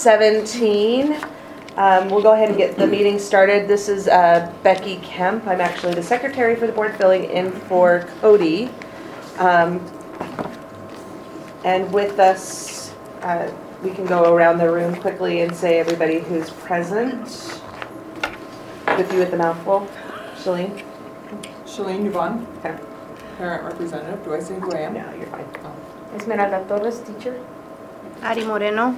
6:17. We'll go ahead and get the meeting started. This is Becky Kemp. I'm actually the secretary for the board, filling in for Cody. And with us, we can go around the room quickly and say everybody who's present. With you at the mouthful, Shalene. Shalene Yvonne. Okay. Parent representative. Do I say who I am? No, you're fine. Oh. Esmeralda Torres, teacher. Ari Moreno.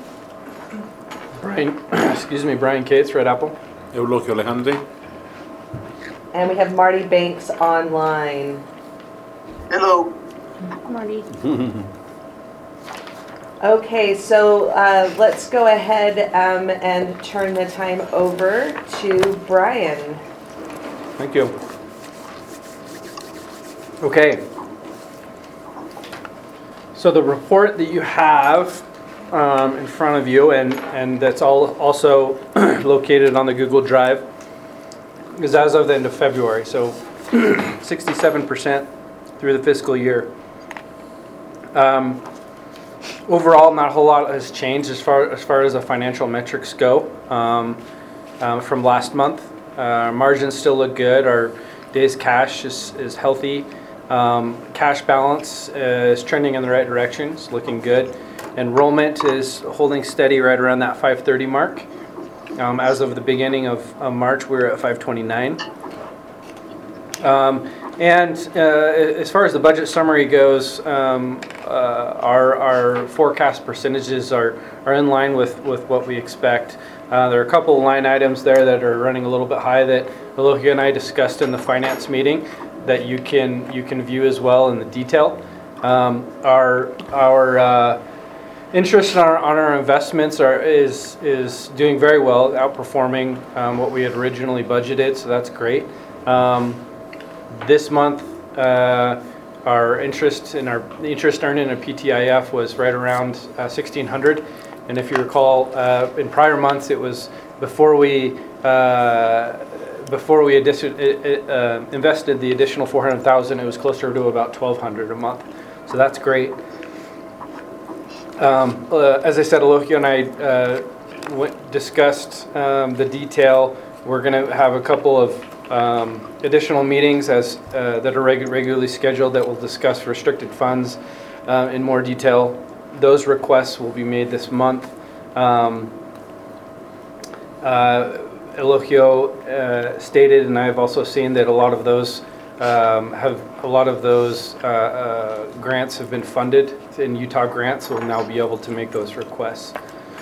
Brian Cates, Red Apple. Eulogio Alejandri. And we have Marty Banks online. Hello. Marty. Okay, so let's go ahead and turn the time over to Brian. Thank you. Okay. So the report that you have in front of you, and that's all also located on the Google Drive, is as of the end of February. So 67% through the fiscal year. Overall, not a whole lot has changed as far as the financial metrics go from last month. Margins still look good. Our days cash is healthy. Cash balance is trending in the right direction. It's looking good. Enrollment is holding steady right around that 530 mark. As of the beginning of March, we were at 529. And as far as the budget summary goes, our forecast percentages are in line with what we expect. There are a couple of line items there that are running a little bit high that Eulogio and I discussed in the finance meeting that you can view as well in the detail. Our interest on our investments is doing very well, outperforming what we had originally budgeted, so that's great. This month, our interest earned in a PTIF was right around $1,600, and if you recall, in prior months it was before we invested the additional $400,000. It was closer to about $1,200 a month, so that's great. As I said, Eulogio and I discussed the detail. We're going to have a couple of additional meetings that are regularly scheduled that will discuss restricted funds in more detail. Those requests will be made this month. Eulogio stated, and I've also seen that a lot of those grants have been funded in Utah grants, so we'll now be able to make those requests.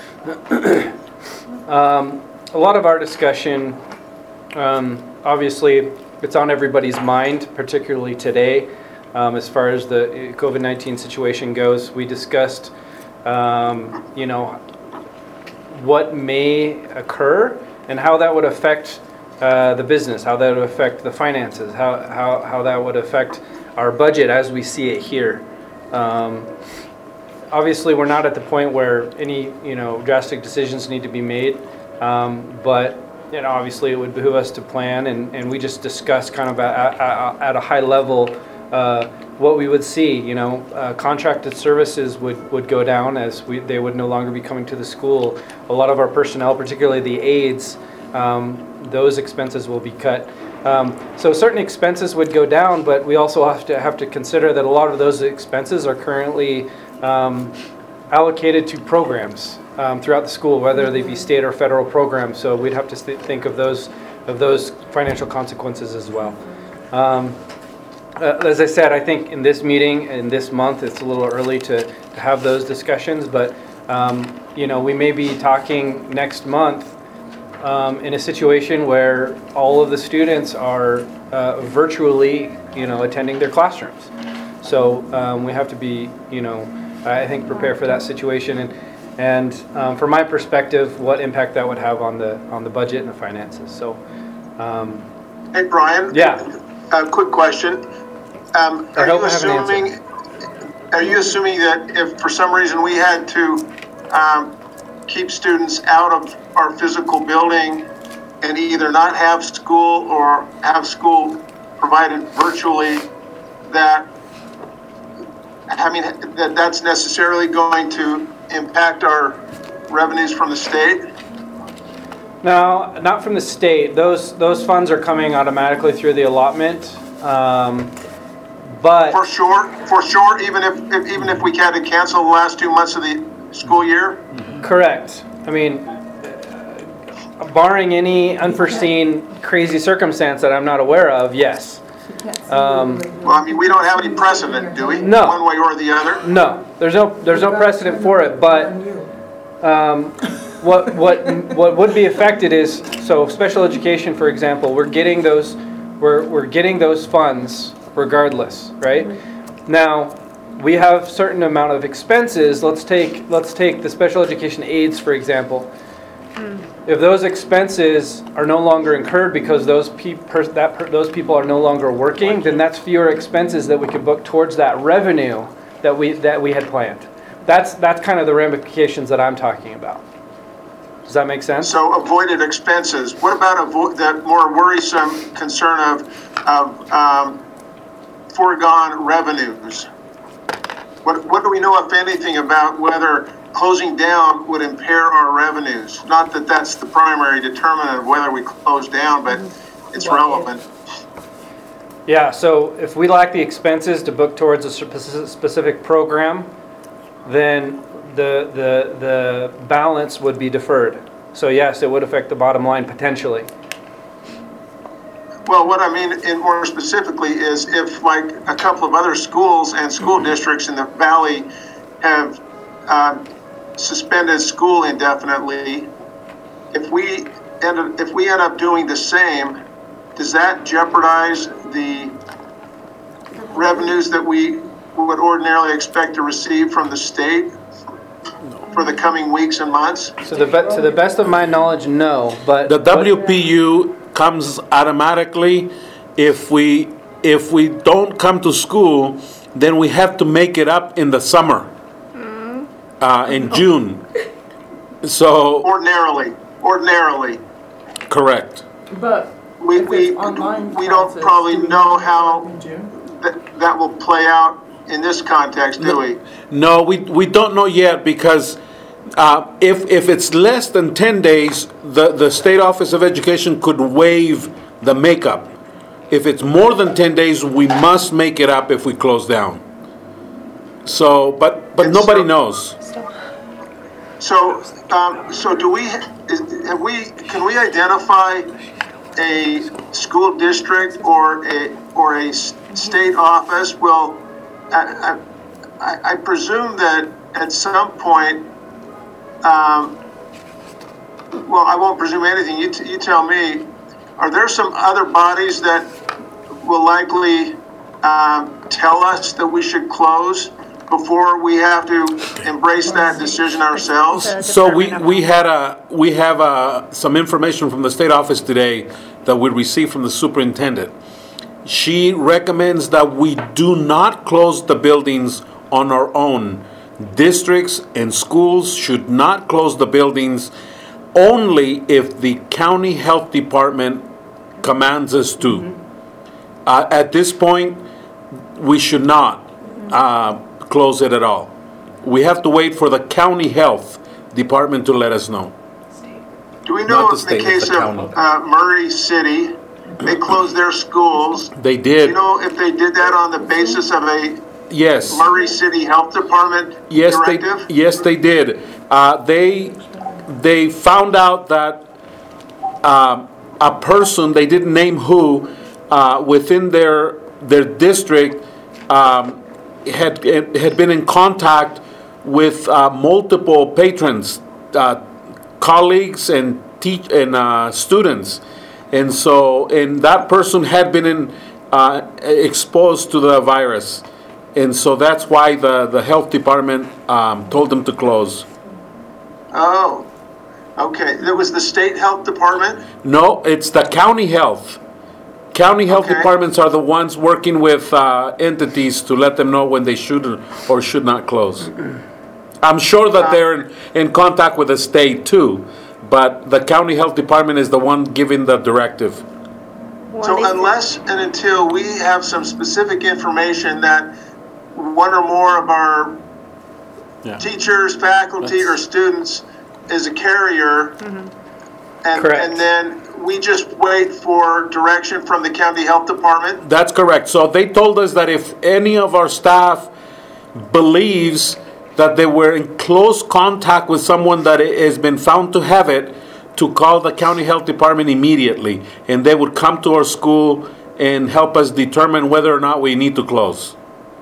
A lot of our discussion, obviously, it's on everybody's mind, particularly today, as far as the COVID-19 situation goes. We discussed, what may occur and how that would affect the business, how that would affect the finances, how that would affect our budget as we see it here. Obviously, we're not at the point where any drastic decisions need to be made, but obviously it would behoove us to plan, and we just discussed kind of at a high level what we would see. Contracted services would go down as they would no longer be coming to the school. A lot of our personnel, particularly the aides, those expenses will be cut. So certain expenses would go down, but we also have to consider that a lot of those expenses are currently allocated to programs throughout the school, whether they be state or federal programs. So we'd have to think of those financial consequences as well. As I said, I think in this meeting, in this month, it's a little early to have those discussions, but we may be talking next month in a situation where all of the students are virtually, attending their classrooms. So we have to be, I think, prepare for that situation, and from my perspective, what impact that would have on the budget and the finances. So, Hey, Brian. Yeah. A quick question. Are you assuming that if for some reason we had to keep students out of our physical building and either not have school or have school provided virtually, that's necessarily going to impact our revenues from the state? No, not from the state. Those funds are coming automatically through the allotment. But For sure, even if we had to cancel the last 2 months of the school year? correct. I mean, barring any unforeseen crazy circumstance that I'm not aware of, yes. Well, I mean, we don't have any precedent, do we? No. One way or the other? No, there's no precedent for it, but what would be affected is, so special education, for example, we're getting those funds regardless, right? Now, we have certain amount of expenses. Let's take the special education aides, for example. If those expenses are no longer incurred because those people are no longer working, then that's fewer expenses that we could book towards that revenue that we had planned. That's kind of the ramifications that I'm talking about. Does that make sense? So avoided expenses. What about that more worrisome concern of foregone revenues? What do we know, if anything, about whether closing down would impair our revenues? Not that that's the primary determinant of whether we close down, but it's relevant. Yeah, so if we lack the expenses to book towards a specific program, then the balance would be deferred. So yes, it would affect the bottom line potentially. Well, what I mean, and more specifically, is if like a couple of other schools and school districts in the valley have suspended school indefinitely, if we end up doing the same, does that jeopardize the revenues that we would ordinarily expect to receive from the state for the coming weeks and months? So to the best of my knowledge, no. But The WPU comes automatically. If we don't come to school, then we have to make it up in the summer, in June. So, Ordinarily. correct. But We if it's online don't classes, probably do we know that how in June? that will play out in this context, do we? No, we don't know yet, because if it's less than 10 days, the State Office of Education could waive the makeup. If it's more than 10 days, we must make it up if we close down. So, but And nobody so- knows. So can we identify a school district or a state office? Well, I presume that at some point, well, I won't presume anything. You tell me. Are there some other bodies that will likely tell us that we should close before we have to embrace that decision ourselves? So we have some information from the state office today that we received from the superintendent. She recommends that we do not close the buildings on our own. Districts and schools should not close the buildings only if the county health department commands us to. At this point, we should not close it at all. We have to wait for the county health department to let us know. Do we know Not the if in state, the it's case the of Murray City, they closed their schools? They Do did. you know if they did that on the basis of a Yes. Murray City Health Department Yes, directive? they did. They found out that a person, they didn't name who, within their district had been in contact with multiple patrons, colleagues and students, and that person had been exposed to the virus. And so that's why the health department told them to close. Oh, okay. That was the state health department? No, it's the county health. County health Okay. departments are the ones working with entities to let them know when they should or should not close. I'm sure that they're in contact with the state too, but the county health department is the one giving the directive. So unless and until we have some specific information that one or more of our Yeah. teachers, faculty, or students is a carrier. Correct. And then we just wait for direction from the county health department. That's correct. So they told us that if any of our staff believes that they were in close contact with someone that has been found to have it, to call the county health department immediately, and they would come to our school and help us determine whether or not we need to close.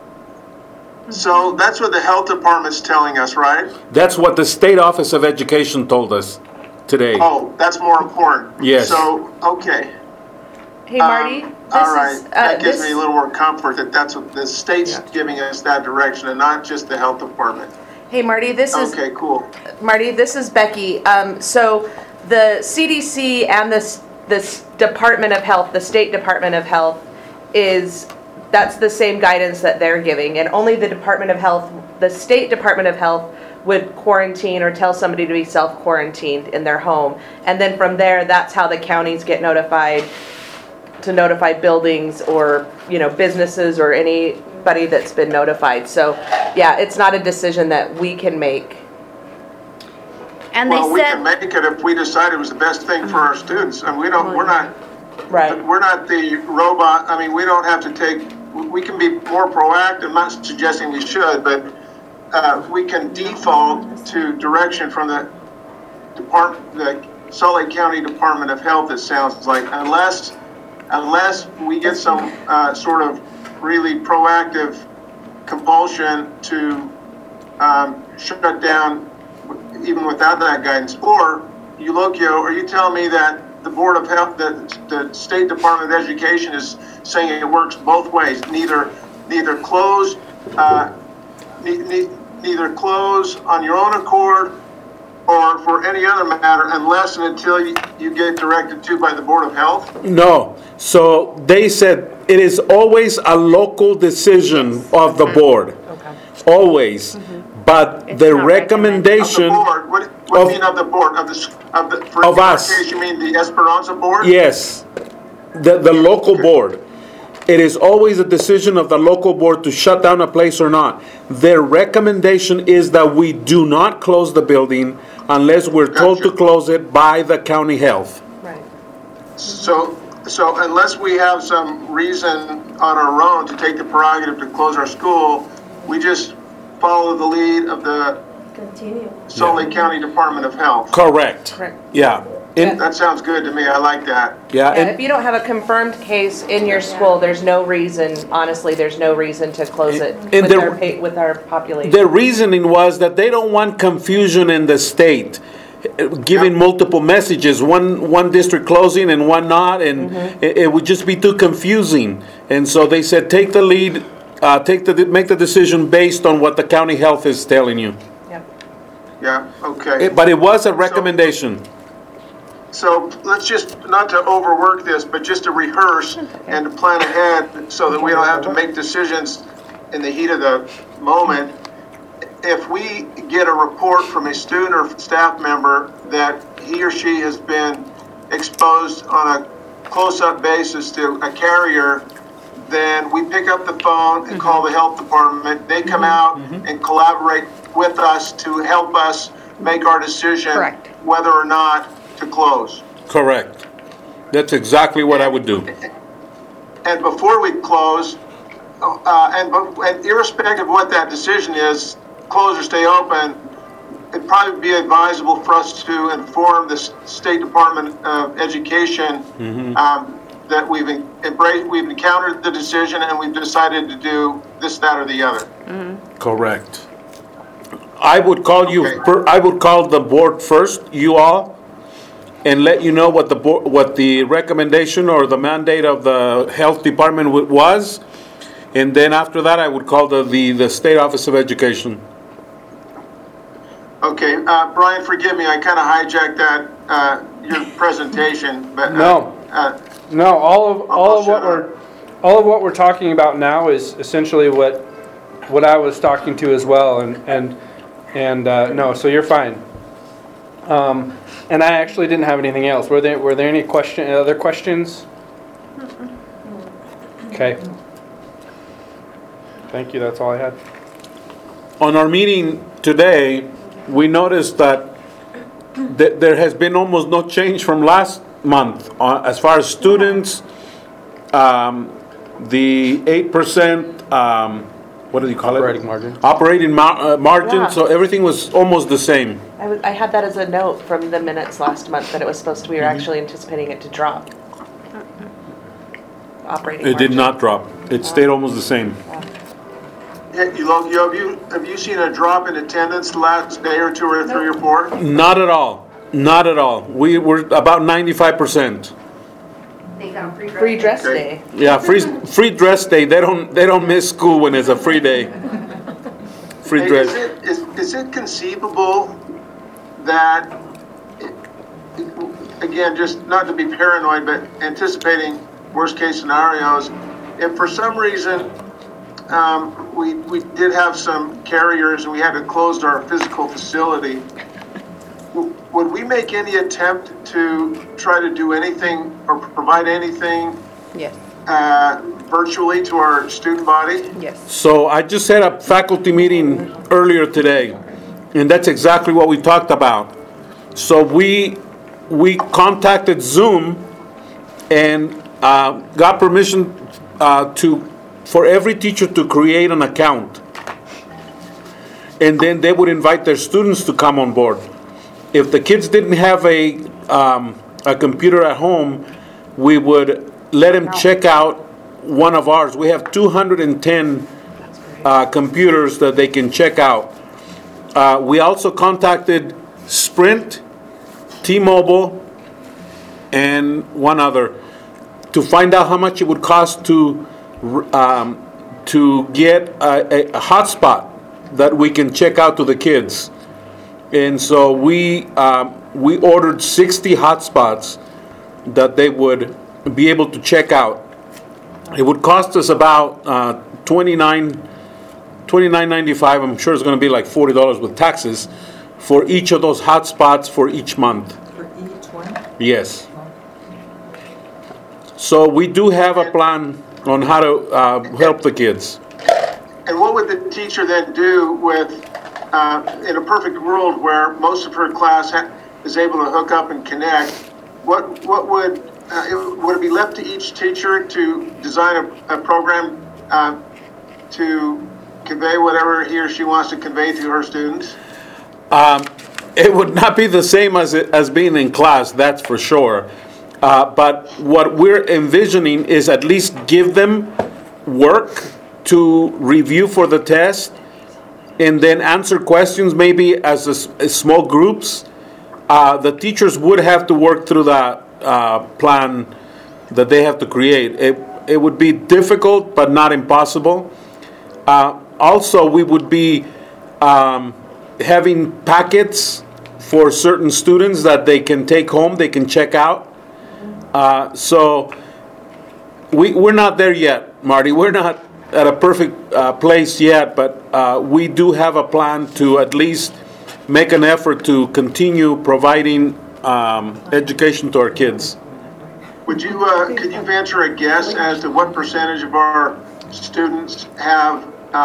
So that's what the health department's telling us, right? That's what the State Office of Education told us today. Oh, that's more important. Yes. So, okay. Hey, Marty, this All right, is, that gives this- me a little more comfort that that's what the state's giving us that direction and not just the health department. Hey, Marty, this is, Okay, cool. Marty, this is Becky. So the CDC and this Department of Health, the State Department of Health, that's the same guidance that they're giving, and only the Department of Health, the State Department of Health would quarantine or tell somebody to be self-quarantined in their home. And then from there, that's how the counties get notified, to notify buildings or, businesses or anybody that's been notified. So, yeah, it's not a decision that we can make. And Well, they we can said, make it if we decide it was the best thing for our students, and we're not Right. we're not the robot. I mean, we don't have to we can be more proactive. I'm not suggesting we should, but we can default to direction from the Salt Lake County Department of Health, it sounds like, unless we get some sort of really proactive compulsion to shut down even without that guidance. Or, Eulogio, are you telling me that the Board of Health, the State Department of Education is saying it works both ways, neither close neither close on your own accord or for any other matter unless and until you get directed to by the Board of Health? No. So they said it is always a local decision of the board. Okay. Always. But It's the not Of recommendation, the board? What do you mean of the board? For Of us. In our case, you mean the Esperanza Board? yes, the local board. It is always a decision of the local board to shut down a place or not. Their recommendation is that we do not close the building unless we're told to Gotcha. close it by the county health. Right. So unless we have some reason on our own to take the prerogative to close our school, we just follow the lead of the Continue. Salt Lake County Department of Health. Correct. Correct. Yeah. That sounds good to me. I like that. Yeah. Yeah, if you don't have a confirmed case in your school, there's no reason, honestly, there's no reason to close it And with our population. The reasoning was that they don't want confusion in the state, giving multiple messages, one district closing and one not, and it would just be too confusing. And so they said, take the lead, make the decision based on what the county health is telling you. Yep. Yeah, okay. But it was a recommendation. So let's just, not to overwork this, but just to rehearse and to plan ahead so that we don't have to make decisions in the heat of the moment. If we get a report from a student or staff member that he or she has been exposed on a close-up basis to a carrier, then we pick up the phone and call the health department. They come out and collaborate with us to help us make our decision Correct. whether or not to close. Correct. That's exactly what I would do. And before we close, and irrespective of what that decision is, close or stay open, it'd probably be advisable for us to inform the State Department of Education that we've encountered the decision and we've decided to do this, that, or the other. Correct. I would call you. Okay. I would call the board first, you all, and let you know what the recommendation or the mandate of the health department was, and then after that, I would call the State Office of Education. Okay, Brian, forgive me, I kind of hijacked that your presentation, but No. No, all of shut what we're talking about now is essentially what I was talking to as well, and no, so you're fine. And I actually didn't have anything else. Were there any other questions? Okay. Thank you. That's all I had. On our meeting today, we noticed that there has been almost no change from last month. As far as students, the 8%, what do you call it? Operating margin. Operating margin, Yeah. so everything was almost the same. I had that as a note from the minutes last month that it was supposed to, we were actually anticipating it to drop. Operating It did margin. not drop. It stayed almost the same. Have you seen a drop in attendance the last day or two or three or four? Not at all. Not at all. We were about 95%. They got Free dress Okay. day. Yeah, free dress day. They don't miss school when it's a free day. Free Hey, dress. Is it conceivable that, again, just not to be paranoid, but anticipating worst-case scenarios, if for some reason we did have some carriers and we had to close our physical facility, would we make any attempt to try to do anything or provide anything Yes, virtually to our student body? yes. So I just had a faculty meeting earlier today, and that's exactly what we talked about. So we contacted Zoom and got permission for every teacher to create an account, and then they would invite their students to come on board. If the kids didn't have a computer at home, we would let them check out one of ours. We have 210 computers that they can check out. We also contacted Sprint, T-Mobile, and one other to find out how much it would cost to get a hotspot that we can check out to the kids. And so we ordered 60 hotspots that they would be able to check out. It would cost us about $29.95. I'm sure it's going to be like $40 with taxes for each of those hotspots for each month. For each one? Yes. So we do have a plan on how to help the kids. And what would the teacher then do with, in a perfect world where most of her class is able to hook up and connect, what would it be left to each teacher to design a program to convey whatever he or she wants to convey to her students? It would not be the same as being in class, that's for sure. But what we're envisioning is at least give them work to review for the test, and then answer questions maybe as small groups. The teachers would have to work through that plan that they have to create. It would be difficult, but not impossible. Also, we would be having packets for certain students that they can take home, they can check out. So we're not there yet, Marty. We're not at a perfect place yet, but we do have a plan to at least make an effort to continue providing education to our kids. Could you venture a guess as to what percentage of our students have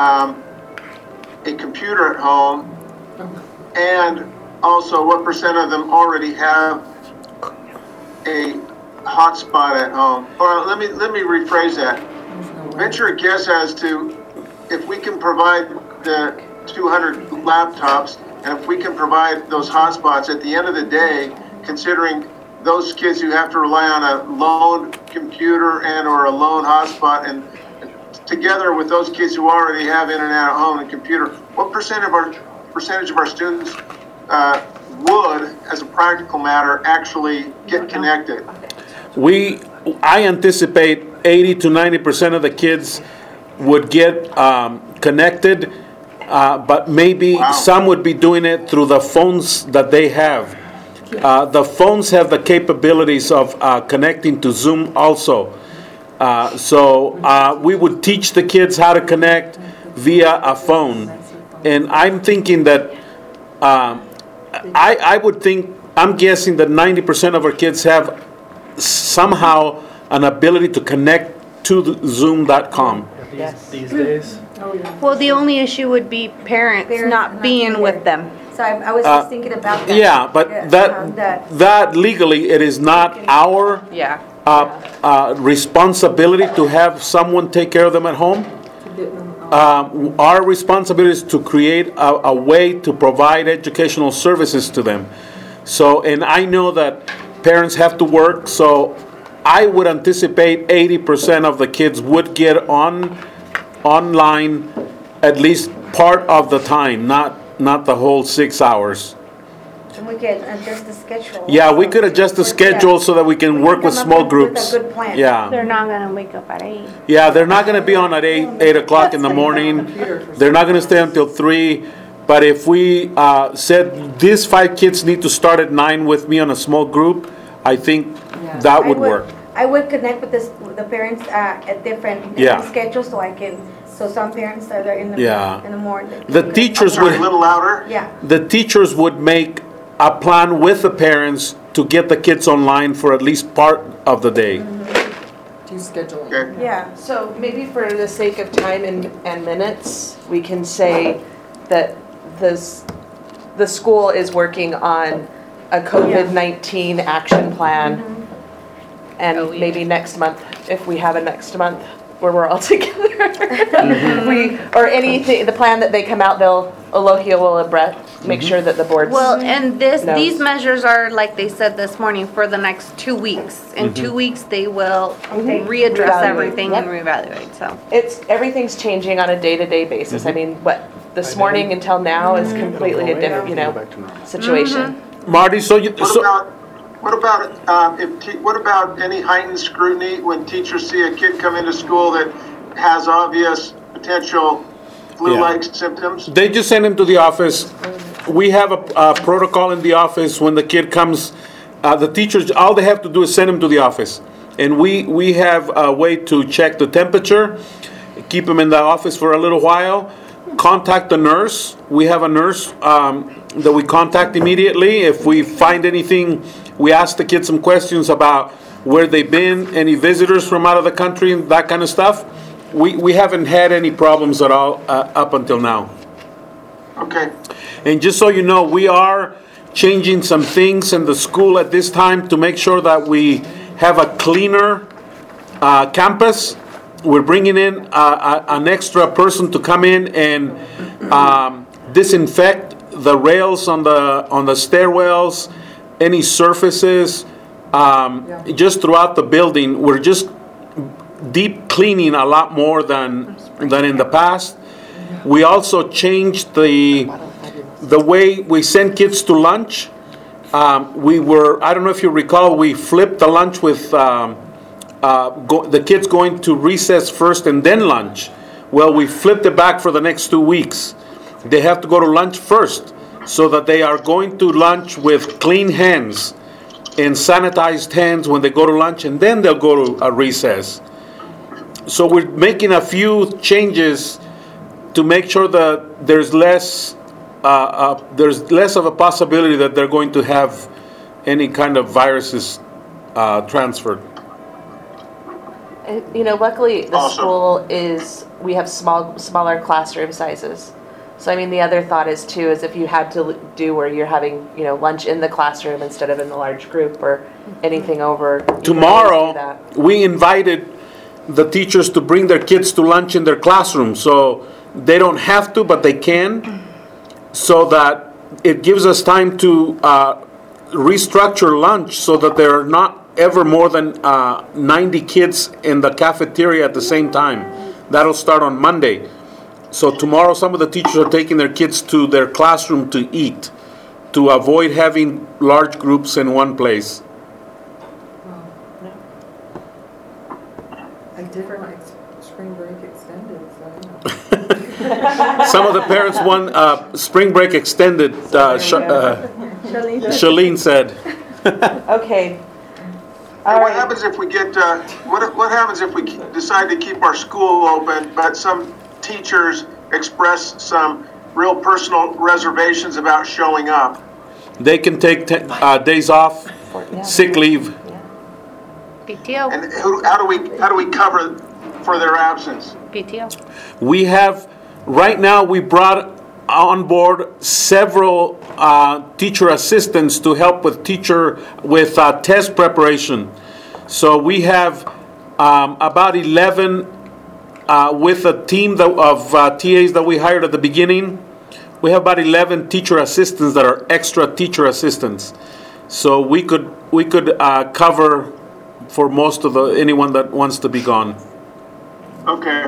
a computer at home, and also what percent of them already have a hotspot at home? Or let me rephrase that. Venture a guess as to if we can provide the 200 laptops, and if we can provide those hotspots at the end of the day, considering those kids who have to rely on a lone computer and or a lone hotspot, and together with those kids who already have internet at home and computer, what percentage of our students would, as a practical matter, actually get connected? I anticipate 80 to 90% of the kids would get connected, but maybe some would be doing it through the phones that they have. The phones have the capabilities of connecting to Zoom also. So we would teach the kids how to connect via a phone. And I'm thinking that, I'm guessing that 90% of our kids have somehow an ability to connect to the Zoom.com. These days. Oh, yeah. Well, the only issue would be parents not being with them. So I was just thinking about that. Yeah, but that legally, it is not our Yeah. responsibility to have someone take care of them at home. To get them, Our responsibility is to create a way to provide educational services to them. So, and I know that parents have to work, so I would anticipate 80% of the kids would get online at least part of the time, not the whole 6 hours. And we can adjust the schedule. Yeah, we could adjust the schedule so that we can work with small groups. With a good plan. Yeah. They're not gonna wake up at 8. Yeah, they're not gonna be on at 8 o'clock in the morning. They're not gonna stay until 3. But if we said these 5 kids need to start at 9 with me on a small group, I think that would work. I would connect with the parents at different Yeah. schedules so some parents are there in the Yeah. in the morning. The teachers Sorry, a would, little louder. Yeah. the teachers would make a plan with the parents to get the kids online for at least part of the day. do scheduling. Okay. Yeah. So maybe for the sake of time and minutes, we can say that the school is working on a COVID-19 action plan. And maybe next month, if we have a next month where we're all together, or anything, the plan that they come out, Elohia will make sure that the board's. Well, and knows. these measures are, like they said this morning, for the next 2 weeks. In 2 weeks, they will readdress Reevaluate. everything Yep. and reevaluate, so. Everything's changing on a day-to-day basis. I mean, this morning until now is completely a different, situation. Marty, What about any heightened scrutiny when teachers see a kid come into school that has obvious potential flu-like symptoms? they just send him to the office. We have a protocol in the office when the kid comes. The teachers, all they have to do is send him to the office. And we have a way to check the temperature, keep him in the office for a little while, contact the nurse. We have a nurse that we contact immediately. If we find anything, we ask the kids some questions about where they've been, any visitors from out of the country, and that kind of stuff. We haven't had any problems at all up until now. Okay. And just so you know, we are changing some things in the school at this time to make sure that we have a cleaner campus. We're bringing in an extra person to come in and disinfect the rails on the stairwells, any surfaces, just throughout the building. We're just deep cleaning a lot more than in the past. We also changed the way we send kids to lunch. I don't know if you recall, we flipped the lunch with the kids going to recess first and then lunch. Well, we flipped it back for the next 2 weeks. They have to go to lunch first, so that they are going to lunch with clean hands and sanitized hands when they go to lunch, and then they'll go to a recess. So we're making a few changes to make sure that there's less of a possibility that they're going to have any kind of viruses transferred. Luckily, the Awesome. school we have smaller classroom sizes. So, I mean, the other thought is if you had to do where you're having, lunch in the classroom instead of in the large group or anything over. you can always do Tomorrow, that. we invited the teachers to bring their kids to lunch in their classroom. So they don't have to, but they can. So that it gives us time to restructure lunch so that there are not ever more than 90 kids in the cafeteria at the same time. That'll start on Monday. So tomorrow, some of the teachers are taking their kids to their classroom to eat, to avoid having large groups in one place. I did my spring break extended, so. Some of the parents want spring break extended, Shalene said. Okay. And what happens if we get, what happens if we decide to keep our school open, but some teachers express some real personal reservations about showing up? They can take days off, sick leave. PTO, And how do we cover for their absence? PTO. We have, right now, we brought on board several teacher assistants to help with test preparation. So we have about 11 with a team of TAs that we hired at the beginning. We have about 11 teacher assistants that are extra teacher assistants. So we could cover for most of anyone that wants to be gone. Okay.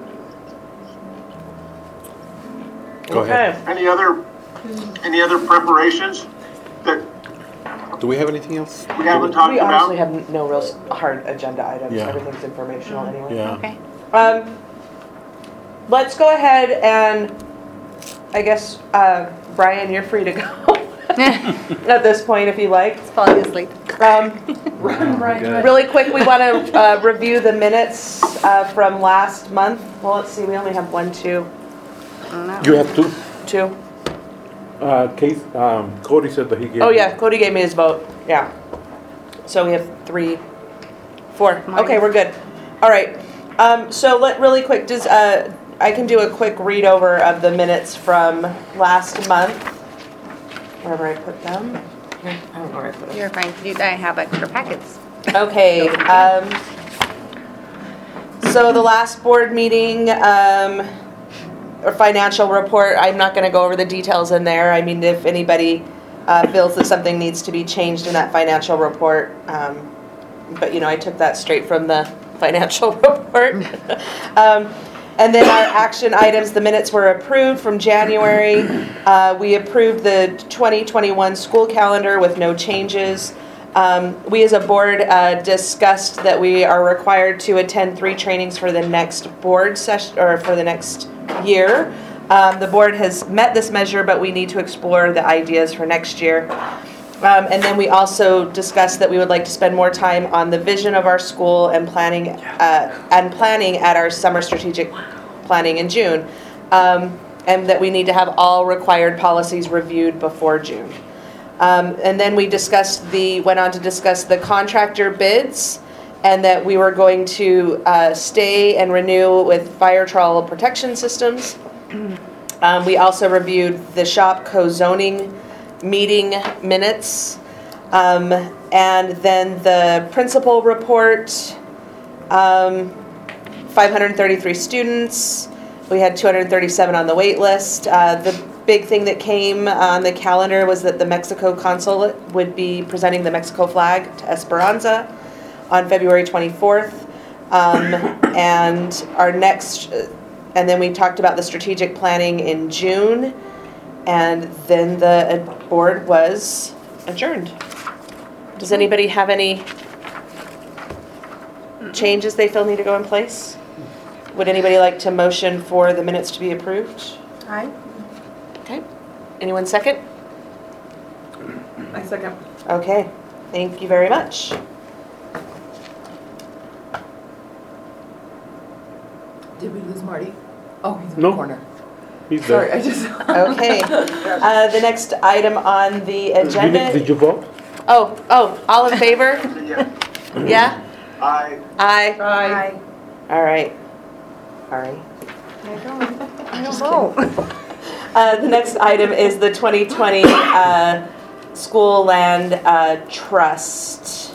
Go ahead. Any other preparations that Do we have anything else? we haven't talked We honestly about? have no real hard agenda items. Yeah. Everything's informational anyway. Yeah. Okay. Let's go ahead and, I guess, Brian, you're free to go at this point if you like. Falling asleep. Really quick, we want to review the minutes from last month. Well, let's see, we only have You have two. two. Cody said that he gave. Oh, yeah, Cody gave me his vote, yeah. So we have 3, 4. Okay, we're good. All right, so really quick, I can do a quick read over of the minutes from last month. Wherever I put them. I don't know where I put it. You're fine. I have extra packets. Okay, so the last board meeting, or financial report, I'm not gonna go over the details in there. I mean, if anybody feels that something needs to be changed in that financial report, but I took that straight from the financial report. And then our action items, the minutes were approved from January. We approved the 2021 school calendar with no changes. We as a board discussed that we are required to attend 3 trainings for the next board session, or for the next year. The board has met this measure, but we need to explore the ideas for next year. And then we also discussed that we would like to spend more time on the vision of our school and planning at our summer strategic planning in June. And that we need to have all required policies reviewed before June. And then we went on to discuss the contractor bids, and that we were going to stay and renew with fire trawl protection systems. We also reviewed the shop co-zoning meeting minutes, and then the principal report, 533 students. We had 237 on the wait list. The big thing that came on the calendar was that the Mexico consulate would be presenting the Mexico flag to Esperanza on February 24th. And then we talked about the strategic planning in June, and then the board was adjourned. Does anybody have any changes they feel need to go in place? Would anybody like to motion for the minutes to be approved? Aye. Okay. Anyone second? I second. Okay. Thank you very much. Did we lose Marty? Oh, he's in No. the corner. He's Sorry, there. I just. Okay. The next item on the agenda. Did you vote? Oh, all in favor? Yeah. Yeah? I Aye. Aye. All right. Sorry. I don't know. The next item is the 2020 School Land Trust.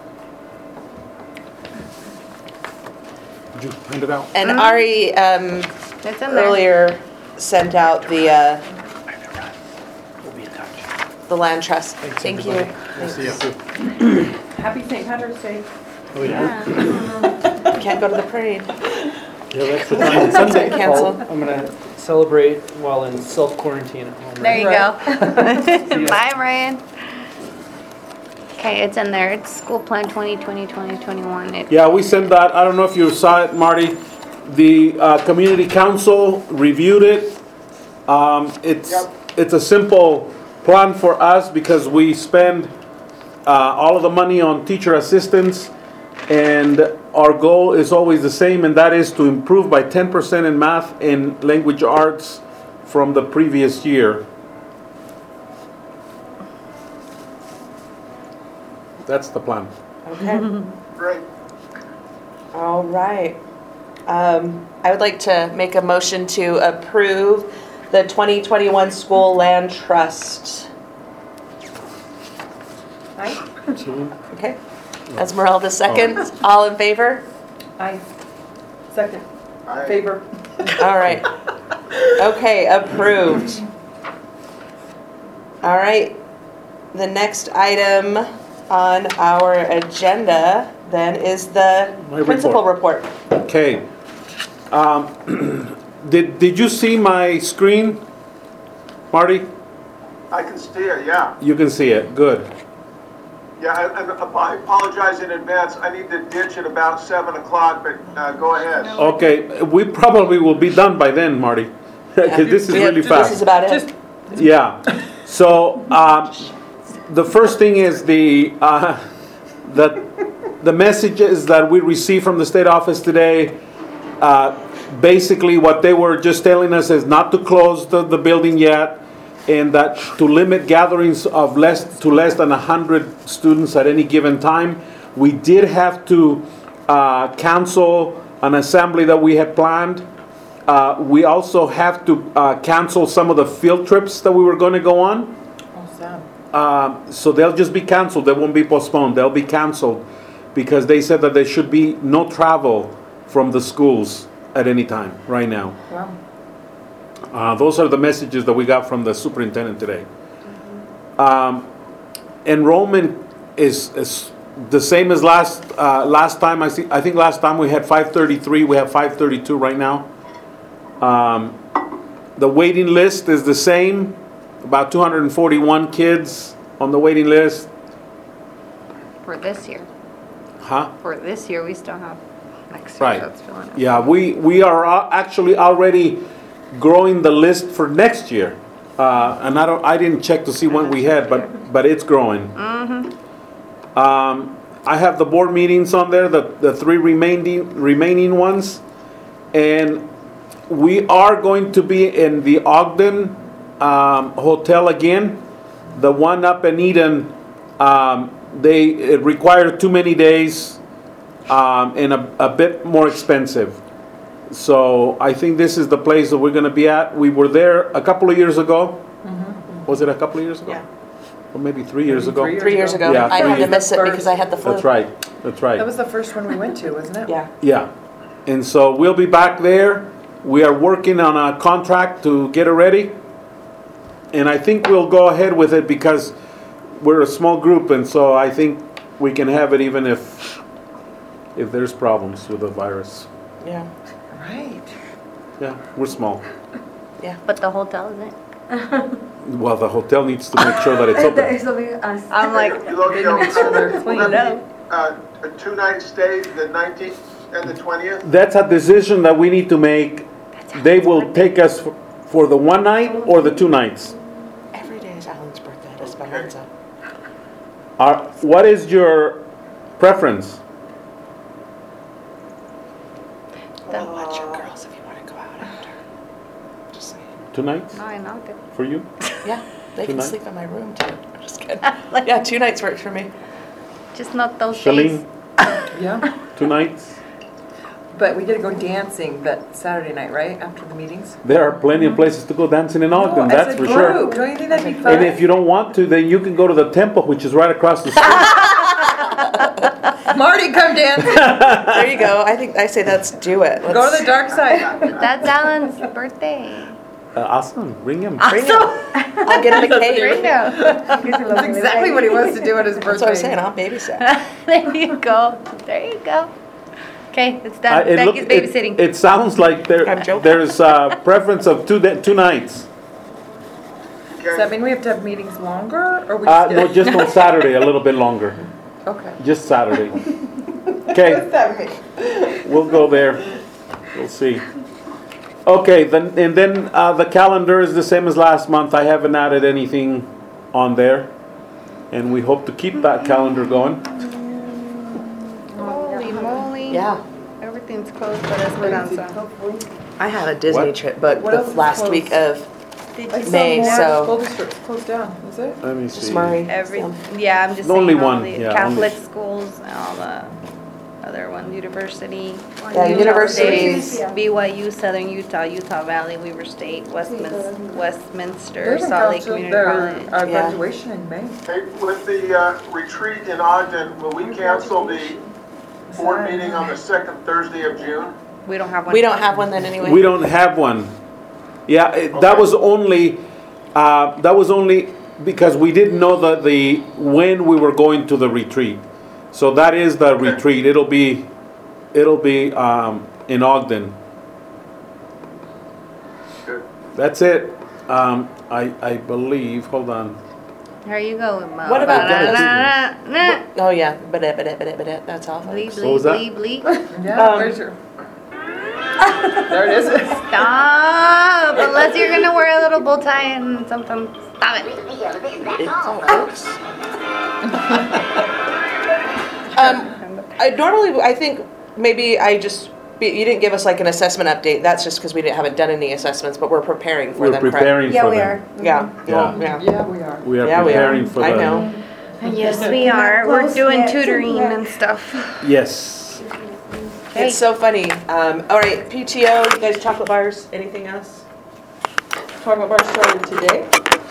Did you hand it out? And Ari It's in there. earlier sent out the We'll be in touch. the land trust. Thanks, Thank you. everybody. We'll see you. Happy St. Patrick's Day. Oh, yeah. Can't go to the parade. Yeah, that's the time on Sunday. Cancel. I'm gonna celebrate while in self-quarantine at home. There you Right. go. Bye, Brian. Okay, it's in there. It's school plan 2020-2021. Yeah, we sent that. I don't know if you saw it, Marty. The community council reviewed it. It's a simple plan for us because we spend all of the money on teacher assistants, and our goal is always the same, and that is to improve by 10% in math and language arts from the previous year. That's the plan. Okay. Great. All right. I would like to make a motion to approve the 2021 School Land Trust. Aye. Okay. Esmeralda seconds. All in favor? Aye. Second. Aye. Favor. All right. Okay, approved. All right. The next item on our agenda then is the My principal report. Okay. Did you see my screen, Marty? I can see it, yeah. You can see it, good. Yeah, I apologize in advance. I need to ditch at about 7 o'clock, but go ahead. Okay, we probably will be done by then, Marty, because this is Yeah, really This is fast. about it. Just, Yeah, so, the first thing is the messages that we received from the state office today. Basically, what they were just telling us is not to close the building yet, and that to limit gatherings of less than 100 students at any given time. We did have to cancel an assembly that we had planned. We also have to cancel some of the field trips that we were going to go on. oh, Sam. So they'll just be canceled. They won't be postponed. They'll be canceled because they said that there should be no travel from the schools at any time right now. Wow. Those are the messages that we got from the superintendent today. Enrollment is the same as last time. I think last time we had 533. We have 532 right now. The waiting list is the same. About 241 kids on the waiting list. For this year. Huh? For this year, we still have next year. Right. So it's filling up. Yeah, we are actually already growing the list for next year. And I didn't check to see what we had, but it's growing. I have the board meetings on there, the three remaining ones. And we are going to be in the Ogden hotel again. The one up in Eden, it required too many days and a bit more expensive. So I think this is the place that we're going to be at. We were there a couple of years ago. Was it a couple of years ago? Yeah. Or maybe 3 years ago? 3 years ago. Yeah, I had to 3 miss it because I had the flu. That's right. That's right. That was the first one we went to, wasn't it? Yeah. Yeah. And so we'll be back there. We are working on a contract to get it ready. And I think we'll go ahead with it because we're a small group, and so I think we can have it even if there's problems with the virus. Yeah. Right. Yeah, we're small. But the hotel isn't. Well, the hotel needs to make sure that it's open. It's only us. I'm like, They can make sure they're clean. A 2-night stay, the 19th and the 20th? That's a decision that we need to make. They will take us for the one night or the 2 nights. Every day is Alan's birthday at Esperanza. What is your preference? I'll watch your girls if you want to go out after. Just saying. 2 nights no, I'm not good. for you? Yeah, they can Tonight? sleep in my room too. I'm just kidding. Yeah, 2 nights works for me. Just not those days. Shalene, Yeah. 2 nights? But we get to go dancing that Saturday night, right? After the meetings? There are plenty of places to go dancing in Ogden, No, as that's a for sure. group. Don't you think that'd be fun? And if you don't want to, then you can go to the temple, which is right across the street. Marty, come dance. There you go. I say let's do it. Go to the dark side. That's Alan's birthday. Awesome, bring him. Bring him. I'll get him a cake. Bingo. That's exactly what he wants to do at his birthday. That's what I'm saying. I'll babysit. There you go. There you go. Okay, it's done. It Becky's look- babysitting. It sounds like I'm joking. there's a preference of 2 nights. Does that mean we have to have meetings longer, or we No, just on Saturday, a little bit longer. Okay. Just Saturday. What's Okay, that mean? we'll go there. We'll see. Okay, then the calendar is the same as last month. I haven't added anything on there, and we hope to keep that calendar going. Holy moly. Yeah. Everything's closed but Esperanza. I had a Disney What? trip booked What the else is last closed? week of I saw May, more so- school districts closed down, is it? Let me just see. Murray. Every, So, yeah, I'm just Only saying all one, the yeah, Catholic only- schools and all the, other one, University. Yeah, University. BYU, Southern Utah, Utah Valley, Weaver State, Westminster, They're gonna Salt Lake cancel Community their College. Yeah. graduation in May. Hey, with the retreat in Ogden, will we cancel the board meeting on the second Thursday of June? We don't have one. We don't have one then anyway. We don't have one. Yeah, that was only because we didn't know when we were going to the retreat. So that is the retreat. It'll be in Ogden. Good. That's it. I believe. Hold on. There you go, Mo. What about Nah. Oh, yeah, but that's all. Bleep, folks. bleep, was that? bleep, bleep. Yeah, where's your? There it is. Stop! Unless you're gonna wear a little bow tie and something. Stop it. It's all folks. I think maybe you didn't give us like an assessment update. That's just because we haven't done any assessments, but we're preparing for We're them, correct? preparing Yeah, for we them. are. Yeah. Yeah. Well, yeah. Yeah, we are. We are Yeah, preparing for I them. know. Yes, we are. We're Close doing yet. tutoring and stuff. Yes. Okay. It's so funny. All right, PTO, you guys, chocolate bars, anything else? Chocolate bar started today.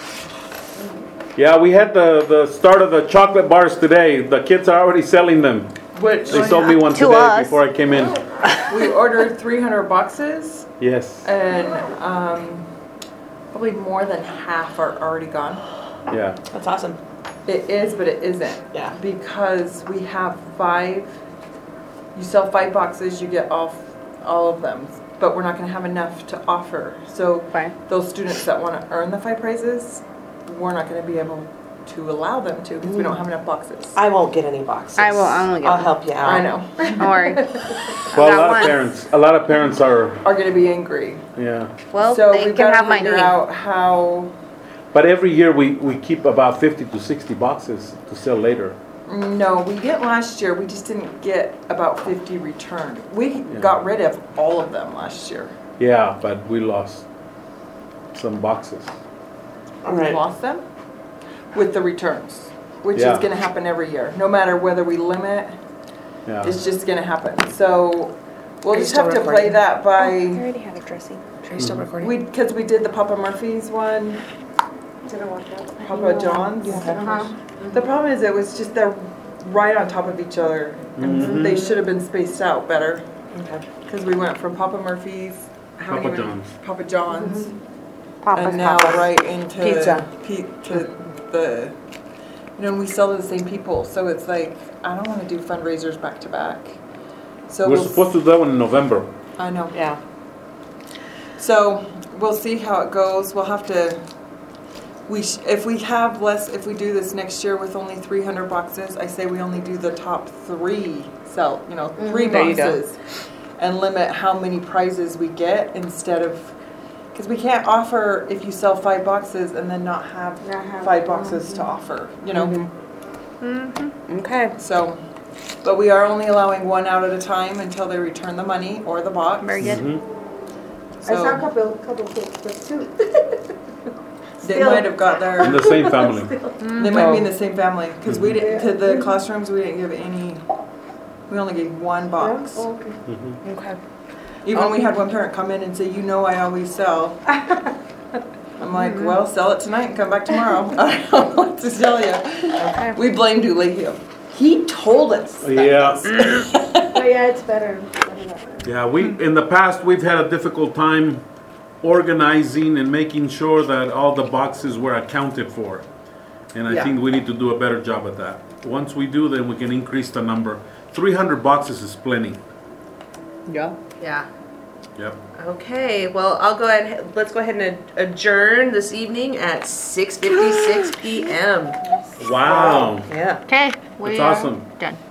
Yeah, we had the start of the chocolate bars today. The kids are already selling them. Which They sold me one To today us. before I came in. we ordered 300 boxes, Yes. and probably more than half are already gone. Yeah. That's awesome. It is, but it isn't. Yeah. Because we have 5. You sell 5 boxes, you get off all of them. But we're not going to have enough to offer. So Fine. those students that want to earn the 5 prizes, we're not going to be able to allow them to because we don't have enough boxes. I won't get any boxes. I will only get I'll one. help you out. I know. Don't worry. Well, got one. a lot of parents are, Are going to be angry. yeah. Well, So they we've can got have to my figure name. out how. But every year we keep about 50 to 60 boxes to sell later. No, we did last year. We just didn't get about 50 returned. We got rid of all of them last year. Yeah, but we lost some boxes. All We right. lost them with the returns, which Yeah. is going to happen every year. No matter whether we limit, Yeah. it's just going to happen. So we'll Are you just still have to recording? play that by, already had a dressing. Are you still recording? because we did the Papa Murphy's one, Papa John's. Uh-huh. The problem is it was just they're right on top of each other. And they should have been spaced out better. Okay. Because we went from Papa Murphy's, Papa John's. Papa John's, Papa's and now Papa's. right into Pizza. to the, and we sell to the same people. So it's like I don't want to do fundraisers back to back. So We're we'll supposed to do that one in November. I know. Yeah. So we'll see how it goes. We'll have to. If we have less, if we do this next year with only 300 boxes, I say we only do the top 3 sell. 3 There you go. boxes, and limit how many prizes we get instead of. Because we can't offer if you sell 5 boxes and then not have 5 boxes to offer. Okay. So, but we are only allowing 1 out at a time until they return the money or the box. Very good. I saw a So couple kids, but 2. they Still. might have got In their. the same family. They might be in the same family because we didn't to the classrooms. We didn't give any. We only gave 1 box. Oh, okay. Okay. Even when we had one parent come in and say, I always sell. I'm like, well, sell it tonight and come back tomorrow. I don't know what to tell you. Okay. We blamed Ulegio. He told us. that. Yeah. But yeah, it's better. Yeah, in the past, we've had a difficult time organizing and making sure that all the boxes were accounted for. And I Yeah. think we need to do a better job at that. Once we do, then we can increase the number. 300 boxes is plenty. Yeah. Yeah. Yep. Okay, well, let's go ahead and adjourn this evening at 6:56 p.m. Wow. Yeah. Okay. We That's are awesome. done.